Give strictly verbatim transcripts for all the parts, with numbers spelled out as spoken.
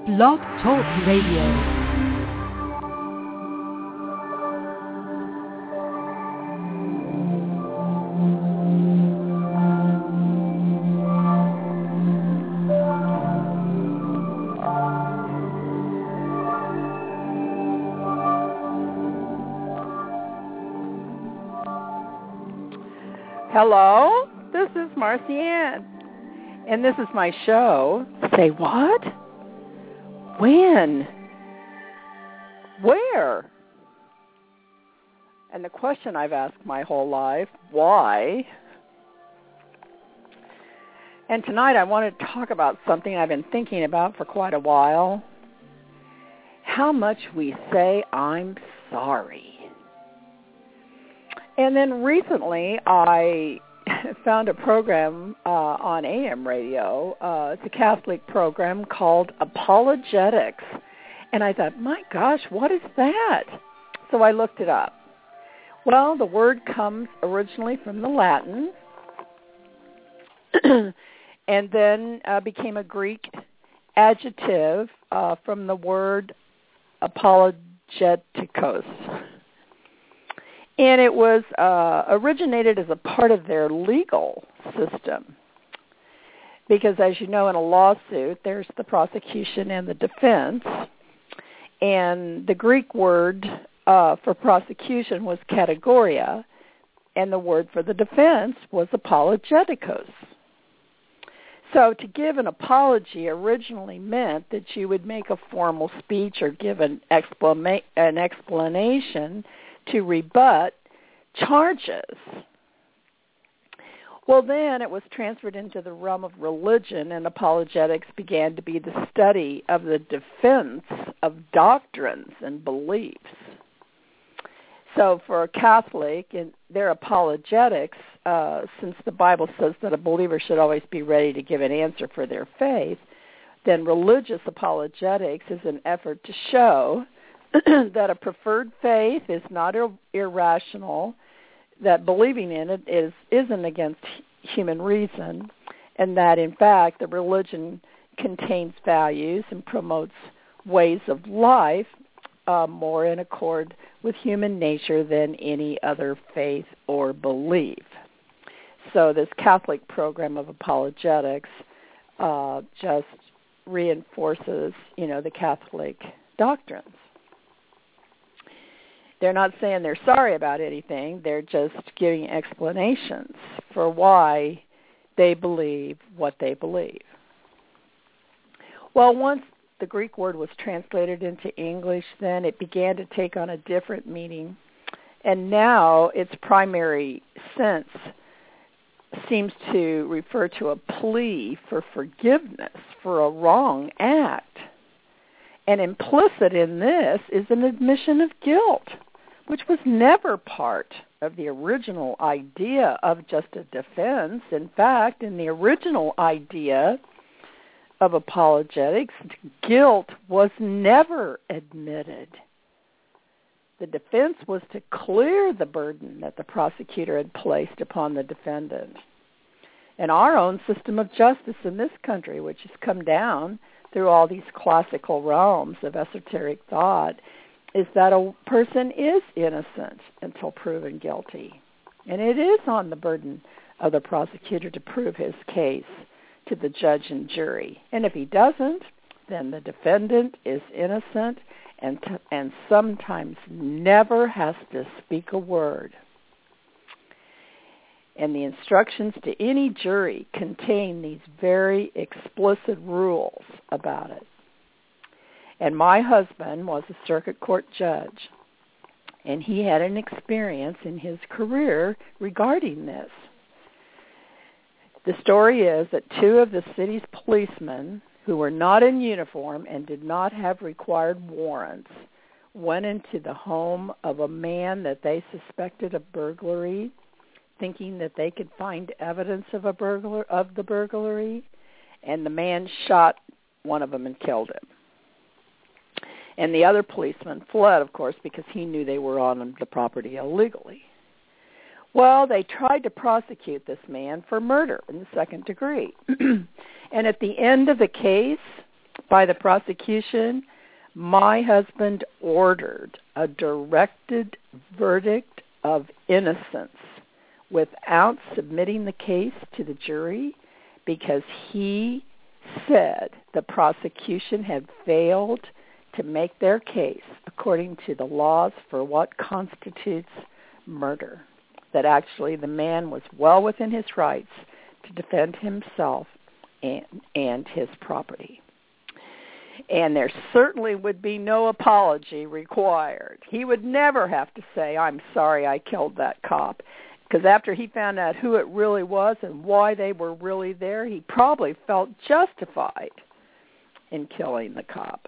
Blog Talk Radio. Hello, this is Marcy Ann, and this is my show, Say What? When? Where? And the question I've asked my whole life, why? And tonight I want to talk about something I've been thinking about for quite a while. How much we say I'm sorry. And then recently, I found a program uh, on A M radio. Uh, it's a Catholic program called Apologetics. And I thought, my gosh, what is that? So I looked it up. Well, the word comes originally from the Latin and then uh, became a Greek adjective uh, from the word apologetikos. And it was uh, originated as a part of their legal system. Because as you know, in a lawsuit, there's the prosecution and the defense. And the Greek word uh, for prosecution was kategoria, and the word for the defense was apologetikos. So to give an apology originally meant that you would make a formal speech or give an, exclama- an explanation to rebut charges. Well, then it was transferred into the realm of religion, and apologetics began to be the study of the defense of doctrines and beliefs. So for a Catholic, in their apologetics, uh, since the Bible says that a believer should always be ready to give an answer for their faith, then religious apologetics is an effort to show that a preferred faith is not ir- irrational, that believing in it is, isn't against human reason, and that, in fact, the religion contains values and promotes ways of life uh, more in accord with human nature than any other faith or belief. So this Catholic program of apologetics uh, just reinforces, you know, the Catholic doctrines. They're not saying they're sorry about anything. They're just giving explanations for why they believe what they believe. Well, once the Greek word was translated into English, then it began to take on a different meaning. And now its primary sense seems to refer to a plea for forgiveness for a wrong act. And implicit in this is an admission of guilt, which was never part of the original idea of just a defense. In fact, in the original idea of apologetics, guilt was never admitted. The defense was to clear the burden that the prosecutor had placed upon the defendant. And our own system of justice in this country, which has come down through all these classical realms of esoteric thought, is that a person is innocent until proven guilty. And it is on the burden of the prosecutor to prove his case to the judge and jury. And if he doesn't, then the defendant is innocent and, t- and sometimes never has to speak a word. And the instructions to any jury contain these very explicit rules about it. And my husband was a circuit court judge, and he had an experience in his career regarding this. The story is that two of the city's policemen, who were not in uniform and did not have required warrants, went into the home of a man that they suspected of burglary, thinking that they could find evidence of a burglar of the burglary, and the man shot one of them and killed him. And the other policeman fled, of course, because he knew they were on the property illegally. Well, they tried to prosecute this man for murder in the second degree. And at the end of the case, by the prosecution, my husband ordered a directed verdict of innocence without submitting the case to the jury because he said the prosecution had failed to make their case according to the laws for what constitutes murder, that actually the man was well within his rights to defend himself and, and his property. And there certainly would be no apology required. He would never have to say, I'm sorry I killed that cop. Because after he found out who it really was and why they were really there, he probably felt justified in killing the cop.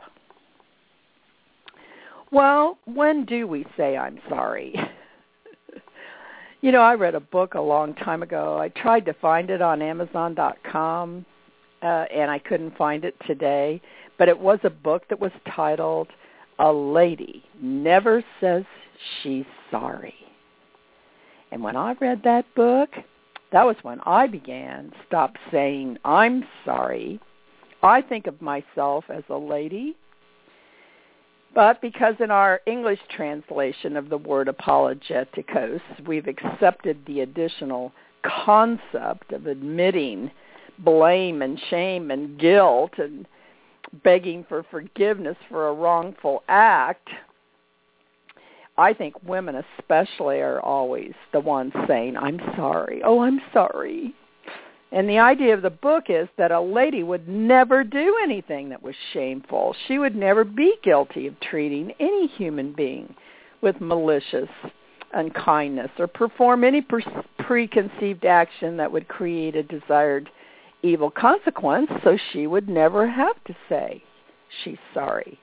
Well, when do we say I'm sorry? You know, I read a book a long time ago. I tried to find it on Amazon dot com, uh, and I couldn't find it today. But it was a book that was titled, A Lady Never Says She's Sorry. And when I read that book, that was when I began stop saying I'm sorry. I think of myself as a lady. But because in our English translation of the word apologeticos, we've accepted the additional concept of admitting blame and shame and guilt and begging for forgiveness for a wrongful act, I think women especially are always the ones saying, I'm sorry. Oh, I'm sorry. And the idea of the book is that a lady would never do anything that was shameful. She would never be guilty of treating any human being with malicious unkindness or perform any pre- preconceived action that would create a desired evil consequence, so she would never have to say she's sorry.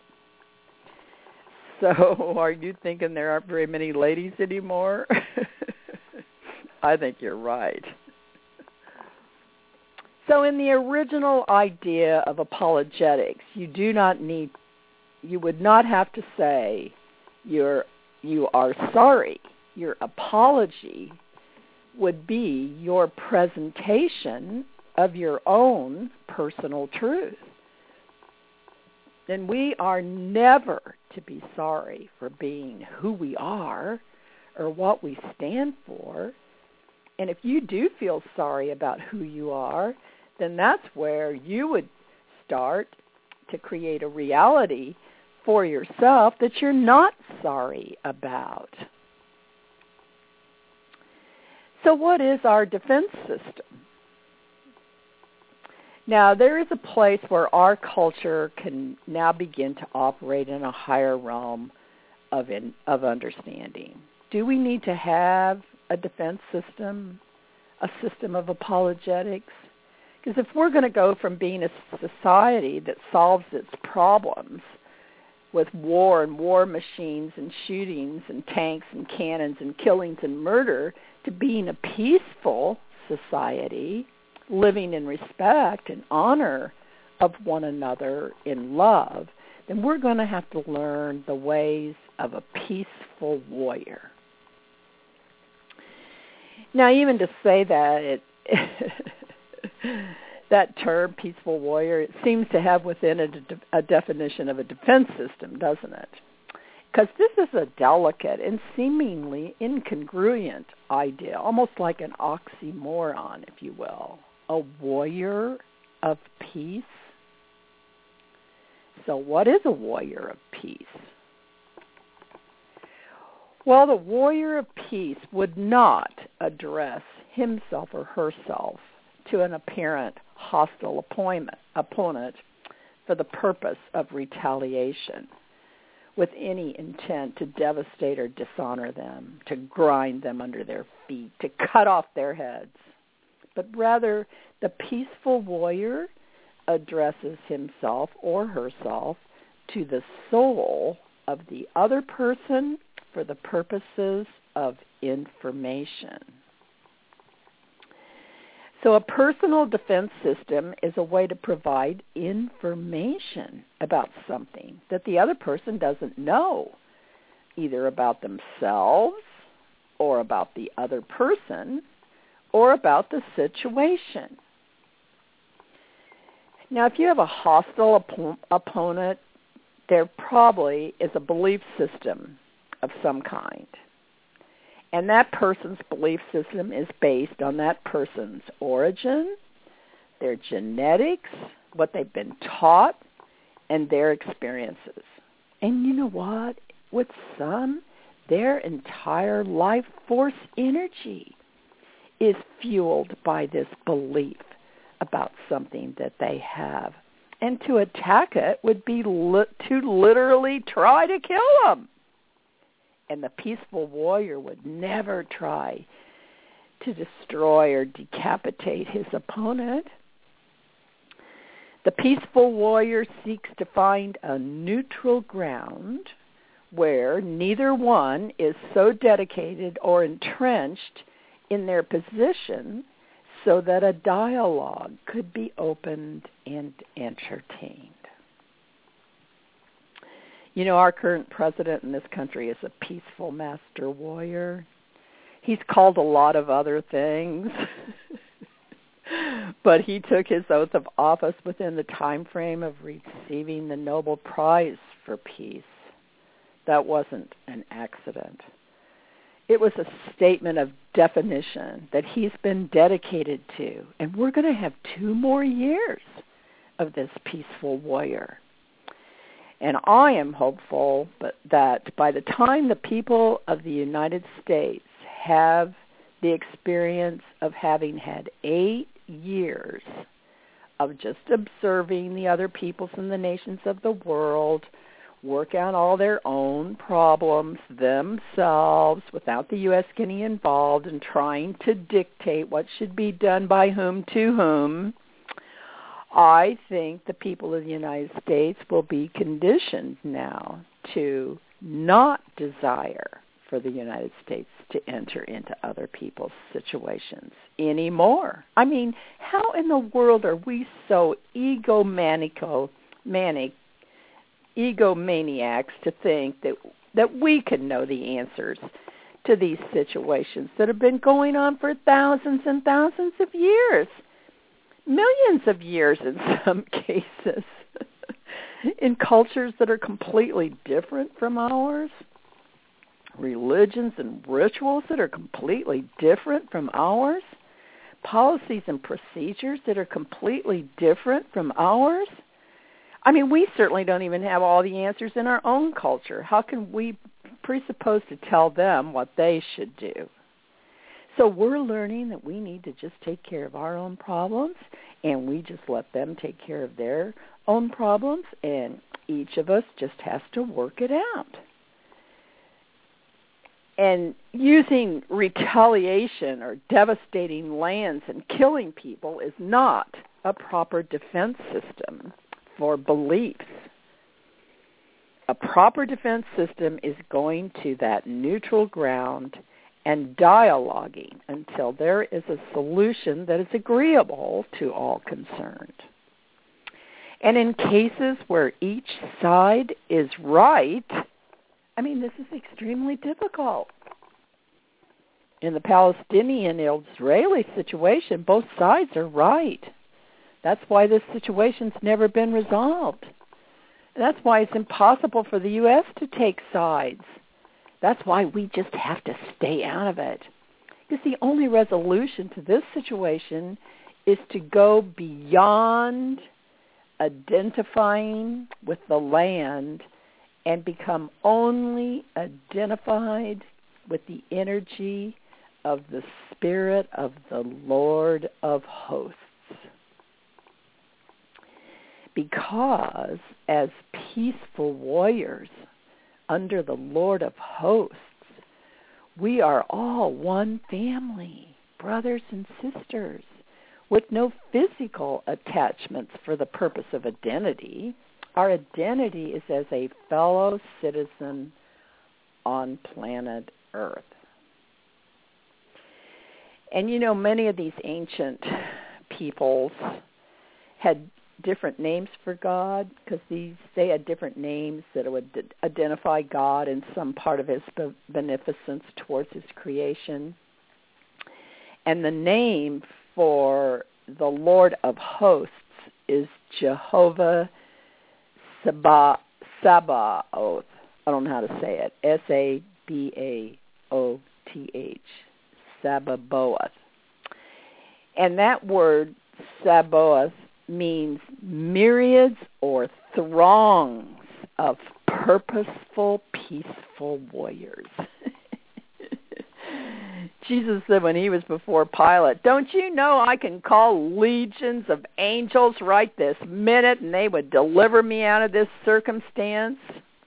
So are you thinking there aren't very many ladies anymore? I think you're right. So in the original idea of apologetics, you do not need, you would not have to say you're, you are sorry. Your apology would be your presentation of your own personal truth. And we are never to be sorry for being who we are or what we stand for. And if you do feel sorry about who you are, then that's where you would start to create a reality for yourself that you're not sorry about. So what is our defense system? Now, there is a place where our culture can now begin to operate in a higher realm of in, of understanding. Do we need to have a defense system, a system of apologetics? Because if we're going to go from being a society that solves its problems with war and war machines and shootings and tanks and cannons and killings and murder to being a peaceful society, living in respect and honor of one another in love, then we're going to have to learn the ways of a peaceful warrior. Now, even to say that, it that term, peaceful warrior, it seems to have within it a, a definition of a defense system, doesn't it? Because this is a delicate and seemingly incongruent idea, almost like an oxymoron, if you will. A warrior of peace. So what is a warrior of peace? Well, the warrior of peace would not address himself or herself to an apparent hostile opponent, opponent for the purpose of retaliation, with any intent to devastate or dishonor them, to grind them under their feet, to cut off their heads. But rather, the peaceful warrior addresses himself or herself to the soul of the other person for the purposes of information. So a personal defense system is a way to provide information about something that the other person doesn't know, either about themselves or about the other person or about the situation. Now, if you have a hostile op- opponent, there probably is a belief system of some kind. And that person's belief system is based on that person's origin, their genetics, what they've been taught, and their experiences. And you know what? With some, their entire life force energy is fueled by this belief about something that they have. And to attack it would be li- to literally try to kill them. And the peaceful warrior would never try to destroy or decapitate his opponent. The peaceful warrior seeks to find a neutral ground where neither one is so dedicated or entrenched in their position so that a dialogue could be opened and entertained. You know, our current president in this country is a peaceful master warrior. He's called a lot of other things, but he took his oath of office within the time frame of receiving the Nobel Prize for Peace. That wasn't an accident. It was a statement of definition that he's been dedicated to, and we're going to have two more years of this peaceful warrior. And I am hopeful but that by the time the people of the United States have the experience of having had eight years of just observing the other peoples and the nations of the world work out all their own problems themselves without the U S getting involved and trying to dictate what should be done by whom to whom, I think the people of the United States will be conditioned now to not desire for the United States to enter into other people's situations anymore. I mean, how in the world are we so egomaniacal, manic, egomaniacs to think that that we can know the answers to these situations that have been going on for thousands and thousands of years? Millions of years in some cases, in cultures that are completely different from ours, religions and rituals that are completely different from ours, policies and procedures that are completely different from ours. I mean, we certainly don't even have all the answers in our own culture. How can we presuppose to tell them what they should do? So we're learning that we need to just take care of our own problems, and we just let them take care of their own problems, and each of us just has to work it out. And using retaliation or devastating lands and killing people is not a proper defense system for beliefs. A proper defense system is going to that neutral ground and dialoguing until there is a solution that is agreeable to all concerned. And in cases where each side is right, I mean, this is extremely difficult. In the Palestinian-Israeli situation, both sides are right. That's why this situation's never been resolved. And that's why it's impossible for the U S to take sides. That's why we just have to stay out of it. Because the only resolution to this situation is to go beyond identifying with the land and become only identified with the energy of the Spirit of the Lord of hosts. Because as peaceful warriors under the Lord of hosts, we are all one family, brothers and sisters, with no physical attachments for the purpose of identity. Our identity is as a fellow citizen on planet Earth. And you know, many of these ancient peoples had different names for God, because these they had different names that would identify God in some part of his beneficence towards his creation. And the name for the Lord of hosts is Jehovah Sabaoth. Sabaoth. I don't know how to say it. S A B A O T H. Sabaoth. And that word, Sabaoth, means myriads or throngs of purposeful, peaceful warriors. Jesus said when he was before Pilate, don't you know I can call legions of angels right this minute and they would deliver me out of this circumstance?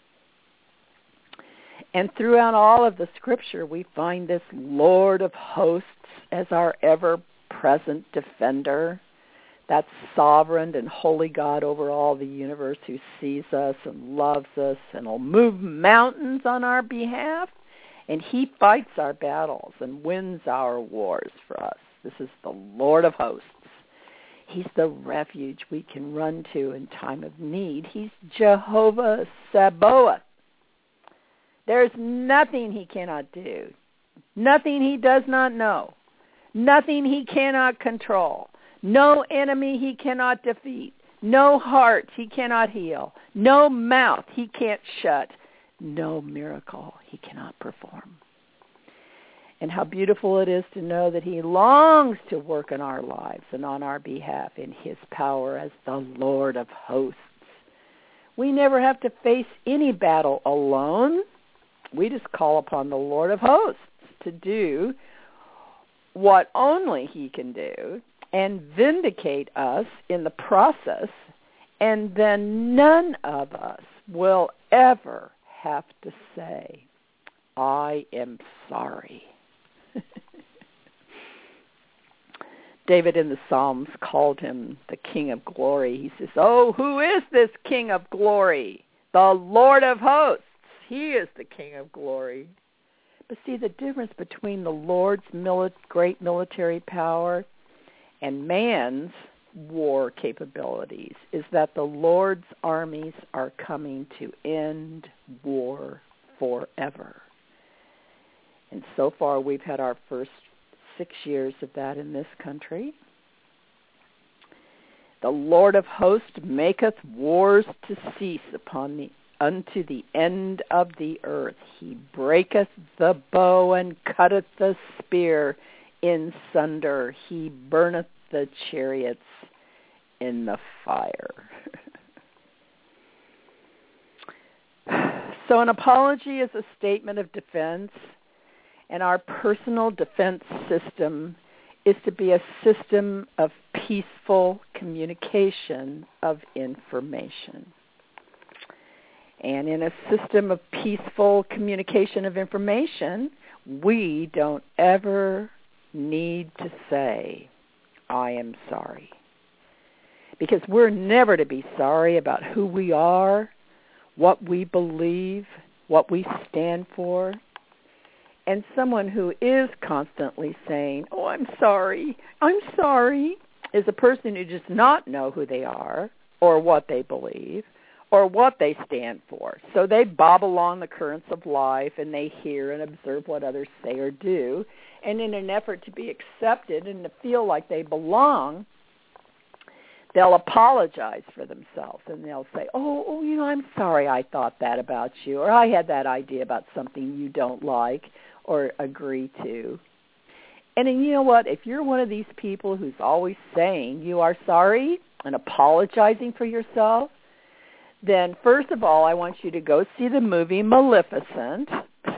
And throughout all of the scripture, we find this Lord of hosts as our ever-present defender, that sovereign and holy God over all the universe who sees us and loves us and will move mountains on our behalf. And he fights our battles and wins our wars for us. This is the Lord of hosts. He's the refuge we can run to in time of need. He's Jehovah Sabaoth. There's nothing he cannot do, nothing he does not know, nothing he cannot control, no enemy he cannot defeat, no heart he cannot heal, no mouth he can't shut, no miracle he cannot perform. And how beautiful it is to know that he longs to work in our lives and on our behalf in his power as the Lord of hosts. We never have to face any battle alone. We just call upon the Lord of hosts to do what only he can do and vindicate us in the process, and then none of us will ever have to say, I am sorry. David in the Psalms called him the King of Glory. He says, oh, who is this King of Glory? The Lord of hosts. He is the King of Glory. But see, the difference between the Lord's mili- great military power and man's war capabilities is that the Lord's armies are coming to end war forever. And so far we've had our first six years of that in this country. The Lord of hosts maketh wars to cease upon the unto the end of the earth. He breaketh the bow and cutteth the spear in sunder. He burneth the chariots in the fire. So an apology is a statement of defense, and our personal defense system is to be a system of peaceful communication of information. And in a system of peaceful communication of information, we don't ever need to say, I am sorry. Because we're never to be sorry about who we are, what we believe, what we stand for. And someone who is constantly saying, oh, I'm sorry, I'm sorry, is a person who does not know who they are or what they believe or what they stand for. So they bob along the currents of life and they hear and observe what others say or do. And in an effort to be accepted and to feel like they belong, they'll apologize for themselves and they'll say, oh, oh, you know, I'm sorry I thought that about you, or I had that idea about something you don't like or agree to. And then, you know what, if you're one of these people who's always saying you are sorry and apologizing for yourself, then first of all, I want you to go see the movie Maleficent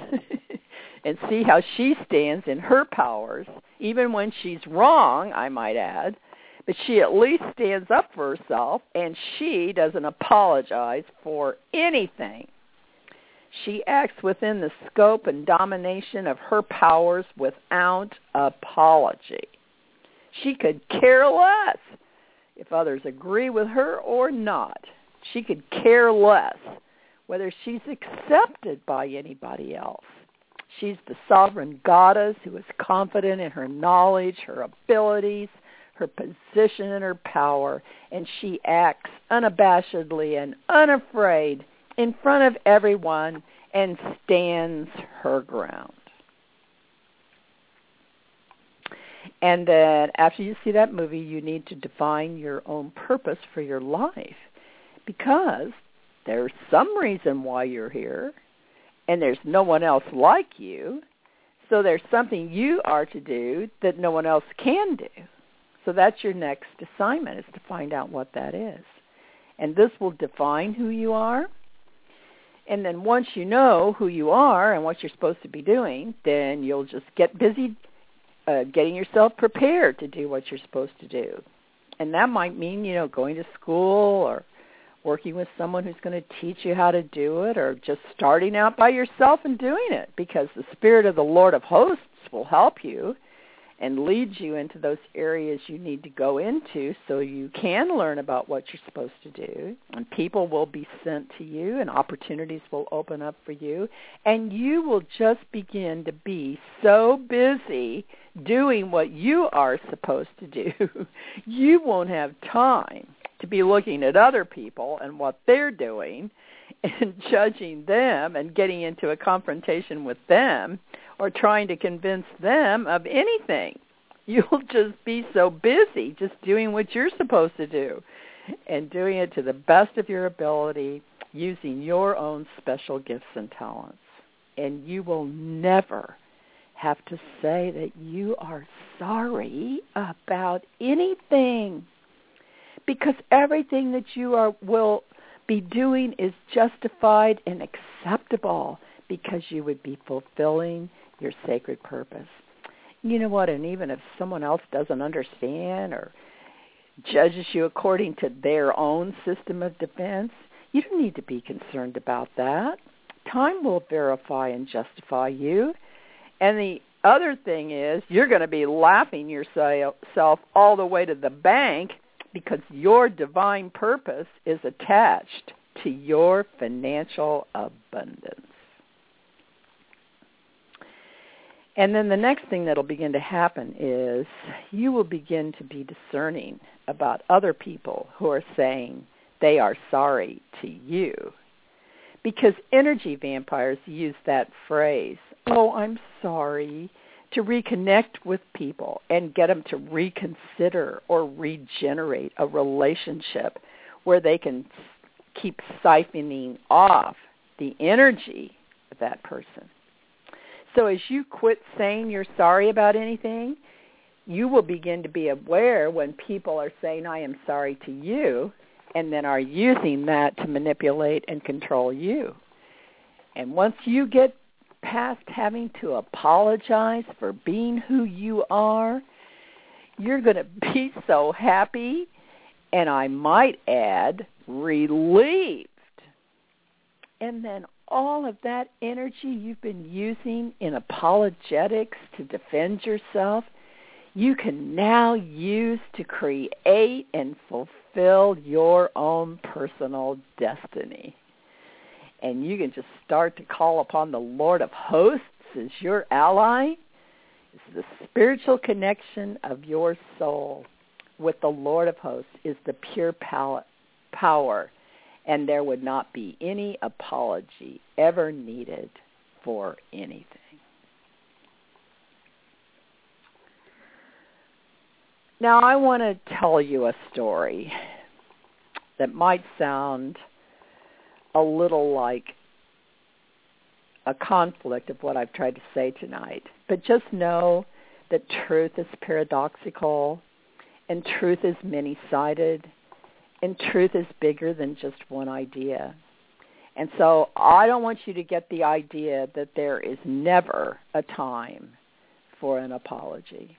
and see how she stands in her powers, even when she's wrong, I might add. But she at least stands up for herself, and she doesn't apologize for anything. She acts within the scope and domination of her powers without apology. She could care less if others agree with her or not. She could care less whether she's accepted by anybody else. She's the sovereign goddess who is confident in her knowledge, her abilities, her position and her power, and she acts unabashedly and unafraid in front of everyone and stands her ground. And then after you see that movie, you need to define your own purpose for your life, because there's some reason why you're here, and there's no one else like you. So there's something you are to do that no one else can do. So that's your next assignment, is to find out what that is. And this will define who you are. And then once you know who you are and what you're supposed to be doing, then you'll just get busy uh, getting yourself prepared to do what you're supposed to do. And that might mean, you know, going to school or working with someone who's going to teach you how to do it, or just starting out by yourself and doing it, because the Spirit of the Lord of Hosts will help you and lead you into those areas you need to go into so you can learn about what you're supposed to do. And people will be sent to you, and opportunities will open up for you. And you will just begin to be so busy doing what you are supposed to do, you won't have time to be looking at other people and what they're doing and judging them and getting into a confrontation with them or trying to convince them of anything. You'll just be so busy just doing what you're supposed to do and doing it to the best of your ability, using your own special gifts and talents. And you will never have to say that you are sorry about anything, because everything that you are will be doing is justified and acceptable, because you would be fulfilling your sacred purpose. You know what? And even if someone else doesn't understand or judges you according to their own system of defense, you don't need to be concerned about that. Time will verify and justify you. And the other thing is, you're going to be laughing yourself all the way to the bank, because your divine purpose is attached to your financial abundance. And then the next thing that will begin to happen is you will begin to be discerning about other people who are saying they are sorry to you. Because energy vampires use that phrase, oh, I'm sorry, to reconnect with people and get them to reconsider or regenerate a relationship where they can keep siphoning off the energy of that person. So as you quit saying you're sorry about anything, you will begin to be aware when people are saying, I am sorry to you, and then are using that to manipulate and control you. And once you get past having to apologize for being who you are, you're going to be so happy, and I might add, relieved. And then all of that energy you've been using in apologetics to defend yourself, you can now use to create and fulfill your own personal destiny. And you can just start to call upon the Lord of Hosts as your ally. It's the spiritual connection of your soul with the Lord of Hosts is the pure power, and there would not be any apology ever needed for anything. Now, I want to tell you a story that might sound a little like a conflict of what I've tried to say tonight. But just know that truth is paradoxical, and truth is many-sided, and truth is bigger than just one idea. And so I don't want you to get the idea that there is never a time for an apology.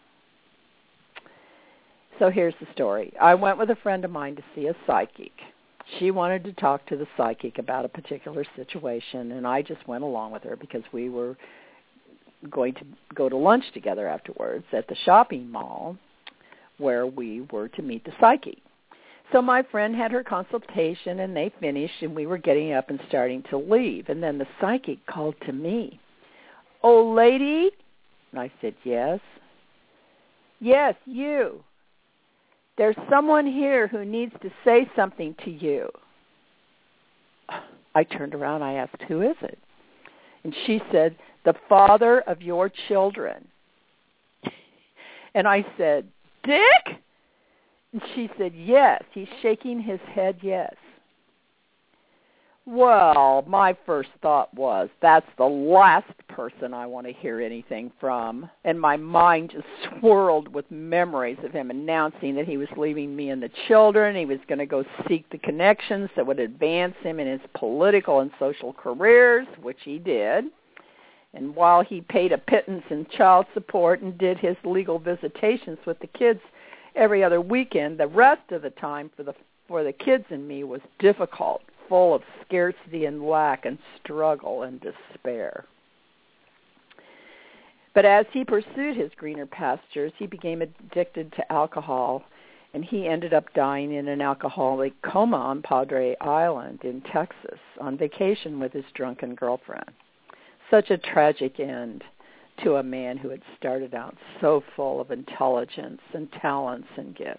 So here's the story. I went with a friend of mine to see a psychic. She wanted to talk to the psychic about a particular situation, and I just went along with her because we were going to go to lunch together afterwards at the shopping mall where we were to meet the psychic. So my friend had her consultation, and they finished, and we were getting up and starting to leave. And then the psychic called to me, "Oh, lady?" And I said, "Yes." "Yes, you. There's someone here who needs to say something to you." I turned around. I asked, "Who is it?" And she said, "The father of your children." And I said, Dick? And she said, yes. He's shaking his head yes. Well, my first thought was, that's the last person I want to hear anything from. And my mind just swirled with memories of him announcing that he was leaving me and the children. He was going to go seek the connections that would advance him in his political and social careers, which he did. And while he paid a pittance in child support and did his legal visitations with the kids every other weekend, the rest of the time for the for the kids and me was difficult, full of scarcity and lack and struggle and despair. But as he pursued his greener pastures, he became addicted to alcohol, and he ended up dying in an alcoholic coma on Padre Island in Texas on vacation with his drunken girlfriend. Such a tragic end to a man who had started out so full of intelligence and talents and gifts.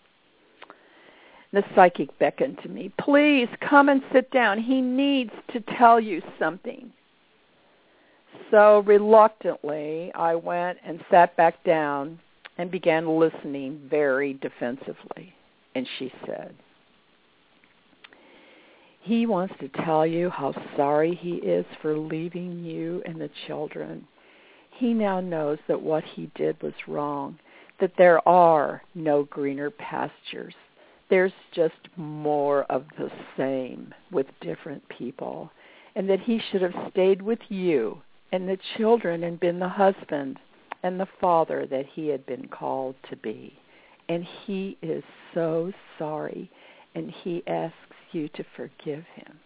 The psychic beckoned to me. Please come and sit down. He needs to tell you something. So reluctantly, I went and sat back down and began listening very defensively. And she said, he wants to tell you how sorry he is for leaving you and the children. He now knows that what he did was wrong, that there are no greener pastures. There's just more of the same with different people, and that he should have stayed with you and the children and been the husband and the father that he had been called to be. And he is so sorry, and he asks you to forgive him.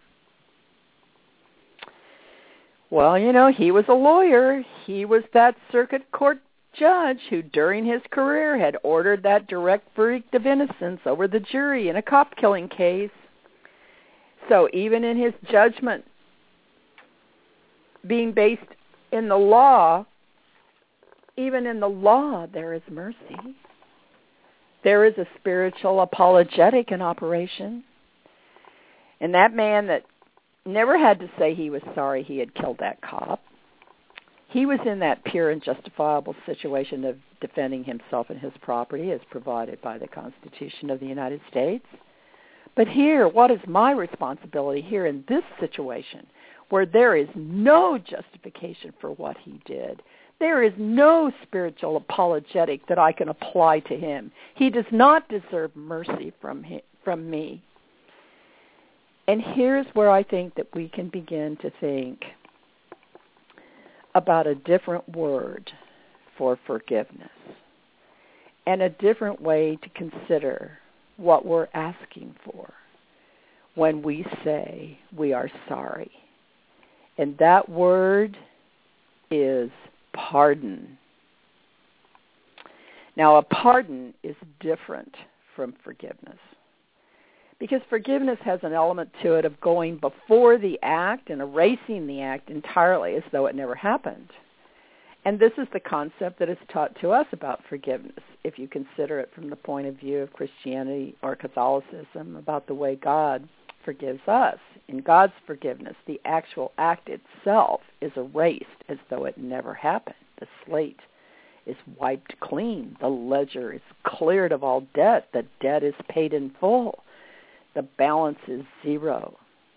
Well, you know, he was a lawyer. He was that circuit court judge who during his career had ordered that direct verdict of innocence over the jury in a cop killing case. So even in his judgment being based in the law, even in the law there is mercy. There is a spiritual apologetic in operation. And that man that never had to say he was sorry he had killed that cop, he was in that pure and justifiable situation of defending himself and his property as provided by the Constitution of the United States. But here, what is my responsibility here in this situation where there is no justification for what he did? There is no spiritual apologetic that I can apply to him. He does not deserve mercy from him, from me. And here's where I think that we can begin to think about a different word for forgiveness and a different way to consider what we're asking for when we say we are sorry. And that word is pardon. Now, a pardon is different from forgiveness, because forgiveness has an element to it of going before the act and erasing the act entirely as though it never happened. And this is the concept that is taught to us about forgiveness, if you consider it from the point of view of Christianity or Catholicism, about the way God forgives us. In God's forgiveness, the actual act itself is erased as though it never happened. The slate is wiped clean. The ledger is cleared of all debt. The debt is paid in full. The balance is zero.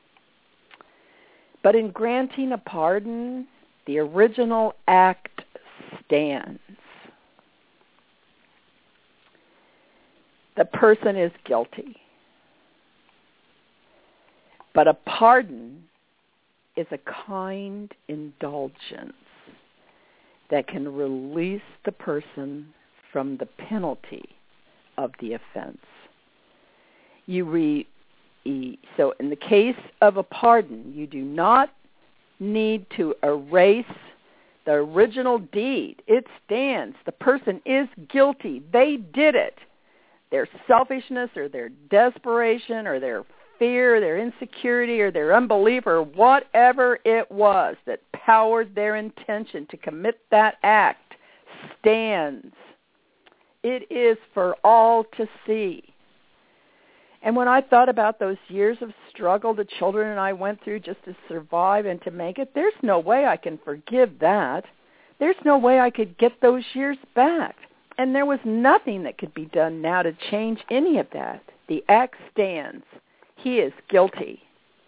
But in granting a pardon, the original act stands. The person is guilty. But a pardon is a kind indulgence that can release the person from the penalty of the offense. You re, so in the case of a pardon, you do not need to erase the original deed. It stands. The person is guilty. They did it. Their selfishness or their desperation or their fear, their insecurity, or their unbelief, or whatever it was that powered their intention to commit that act stands. It is for all to see. And when I thought about those years of struggle the children and I went through just to survive and to make it, there's no way I can forgive that. There's no way I could get those years back. And there was nothing that could be done now to change any of that. The act stands. He is guilty.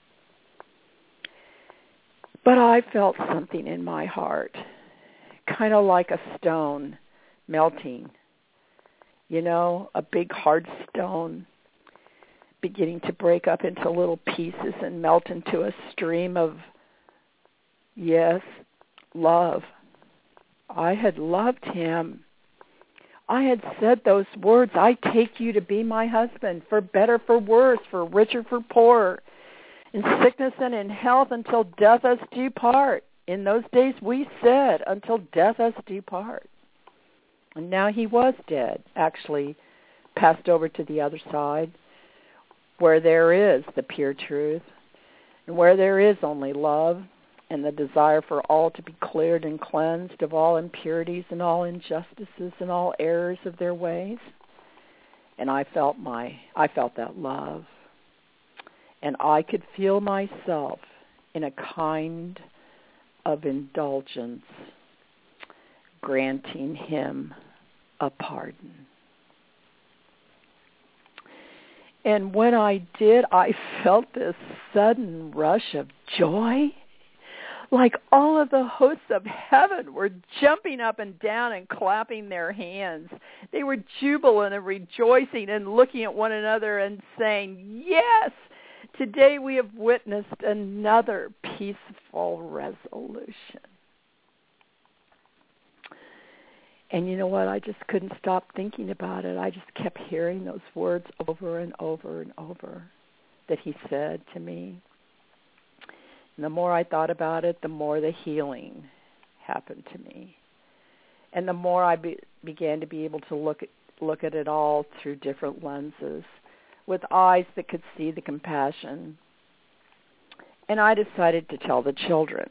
But I felt something in my heart, kind of like a stone melting. You know, a big hard stone beginning to break up into little pieces and melt into a stream of, yes, love. I had loved him. I had said those words, I take you to be my husband, for better, for worse, for richer, for poorer, in sickness and in health, until death us do part. In those days we said, until death us do part. And now he was dead, actually passed over to the other side, where there is the pure truth, and where there is only love, and the desire for all to be cleared and cleansed of all impurities and all injustices and all errors of their ways. And I felt my, I felt that love. And I could feel myself in a kind of indulgence, granting him a pardon. And when I did, I felt this sudden rush of joy. Like all of the hosts of heaven were jumping up and down and clapping their hands. They were jubilant and rejoicing and looking at one another and saying, yes, today we have witnessed another peaceful resolution. And you know what? I just couldn't stop thinking about it. I just kept hearing those words over and over and over that he said to me. And the more I thought about it, the more the healing happened to me. And the more I be, began to be able to look at, look at it all through different lenses, with eyes that could see the compassion. And I decided to tell the children.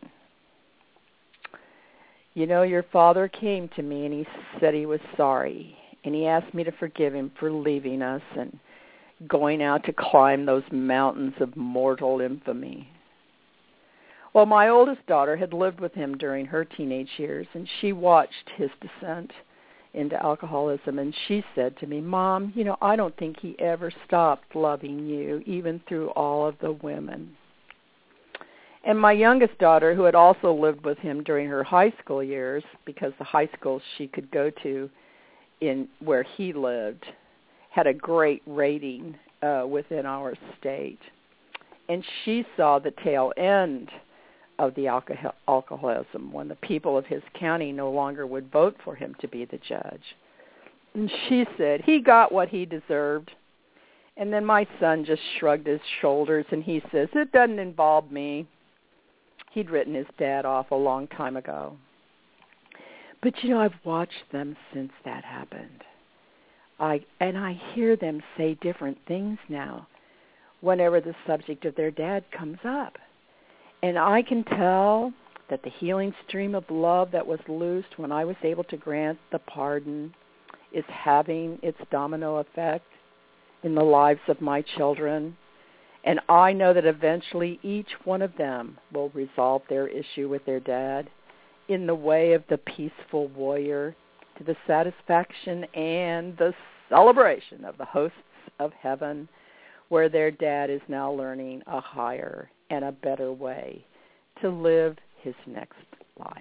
You know, your father came to me and he said he was sorry. And he asked me to forgive him for leaving us and going out to climb those mountains of mortal infamy. Well, my oldest daughter had lived with him during her teenage years, and she watched his descent into alcoholism, and she said to me, Mom, you know, I don't think he ever stopped loving you, even through all of the women. And my youngest daughter, who had also lived with him during her high school years, because the high schools she could go to in where he lived had a great rating uh, within our state, and she saw the tail end of the alcohol- alcoholism when the people of his county no longer would vote for him to be the judge. And she said, he got what he deserved. And then my son just shrugged his shoulders and he says, it doesn't involve me. He'd written his dad off a long time ago. But, you know, I've watched them since that happened. I and I hear them say different things now whenever the subject of their dad comes up. And I can tell that the healing stream of love that was loosed when I was able to grant the pardon is having its domino effect in the lives of my children. And I know that eventually each one of them will resolve their issue with their dad in the way of the peaceful warrior, to the satisfaction and the celebration of the hosts of heaven, where their dad is now learning a higher and a better way to live his next life.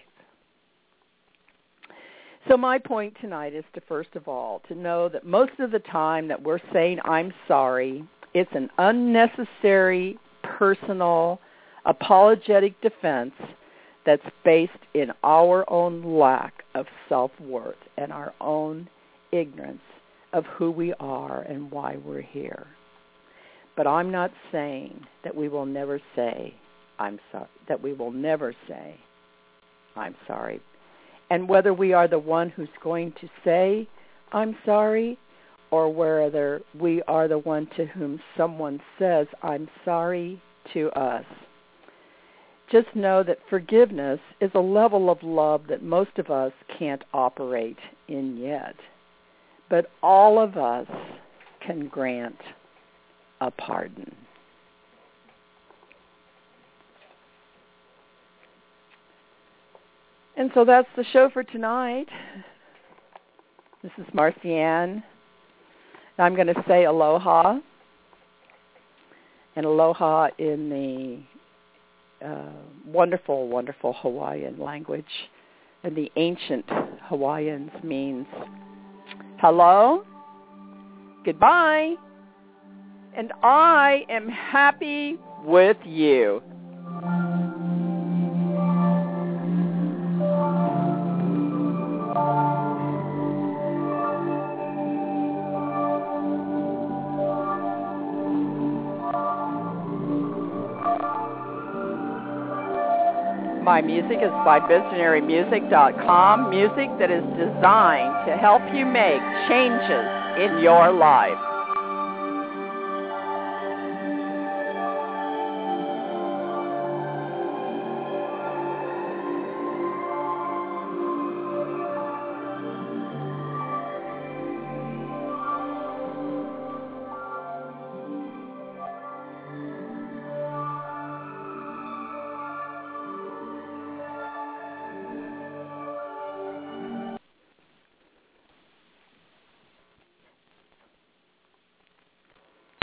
So my point tonight is to, first of all, to know that most of the time that we're saying, I'm sorry, it's an unnecessary, personal, apologetic defense that's based in our own lack of self-worth and our own ignorance of who we are and why we're here. But I'm not saying that we will never say, I'm sorry, that we will never say, I'm sorry. And whether we are the one who's going to say, I'm sorry, or whether we are the one to whom someone says, I'm sorry to us. Just know that forgiveness is a level of love that most of us can't operate in yet. But all of us can grant a pardon. And so that's the show for tonight. This is Marcianne. I'm going to say aloha, and aloha in the uh, wonderful, wonderful Hawaiian language. And the ancient Hawaiians means hello, goodbye, and I am happy with you. My music is by visionary music dot com, music that is designed to help you make changes in your life.